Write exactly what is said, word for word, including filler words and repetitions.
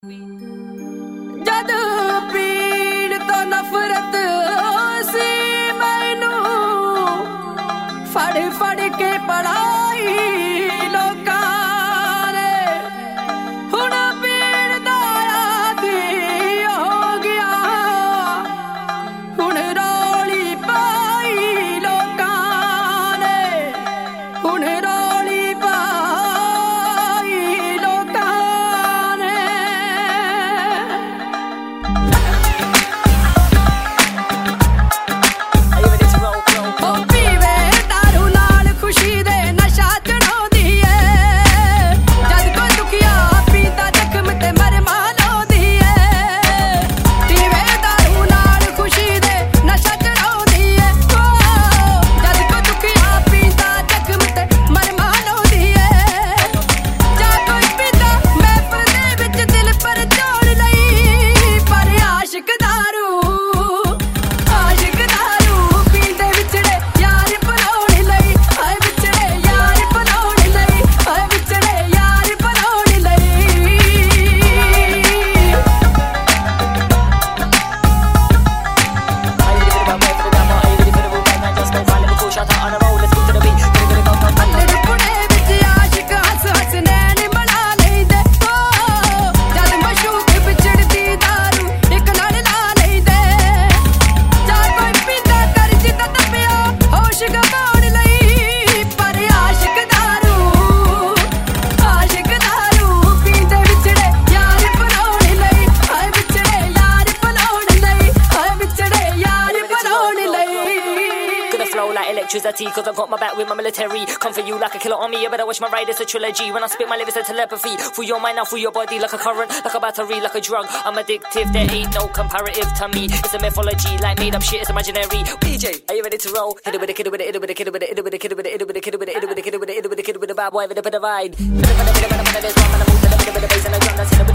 जद पीड़ तो नफरत सी मैनू फड़ फड़ के पढ़ाई लोकां ने हुण पीड़ दा आदी हो गया हुण रौली पाई लोकां ने हुण रौली पाई लोकां ने ओ पीवे दारू नाल खुशी दे नशा चढ़ाउंदी ऐ जद कोई दुखिया पींदा जख्म ते मर मानौंदी ऐ पीवे दारू नाल खुशी दे नशा चढ़ाउंदी ऐ ओ जद कोई दुखिया पींदा जख्म ते मर मानौंदी ऐ जा कोई पींदा महफिल दे विच दिल पर जोड़ लई पर आशिक दारू आशिक दारू पींदे विछड़े यार बनाउण लई हाय विछड़े यार बनाउण लई हाय विछड़े यार बनाउण लई पुणे विच आशिक हस हस नैन बना लैंदे ओ जद मशूक विछड़दी दारू इक नाल ला लैंदे जा कोई पींदा कर्ज दा दबिया होश गवाउण लई पर आशिक दारू आशिक दारू पींदे विछड़े यार बनाउण लई हाय विछड़े यार बनाउण लई हाय विछड़े यार बनाउण लई Gonna flow like electricity, cause I got my back with my military. Come for you like a killer on me, you better watch my ride, it's a trilogy. When I spit my lyrics, it's telepathy. Through your mind, now through your body, like a current, like a battery, like a drug. I'm addictive, there ain't no comparative to me. It's a mythology, like made up shit, it's imaginary. D J, are you ready to roll? Hit it with a kid with a hit it with a kid with a hit it with a kid with a hit it with a kid with a hit it with a kid with a hit it with a kid with a bad boy with a bit of vibe. There's one man I move to the bit of the bass and I drum, that's in the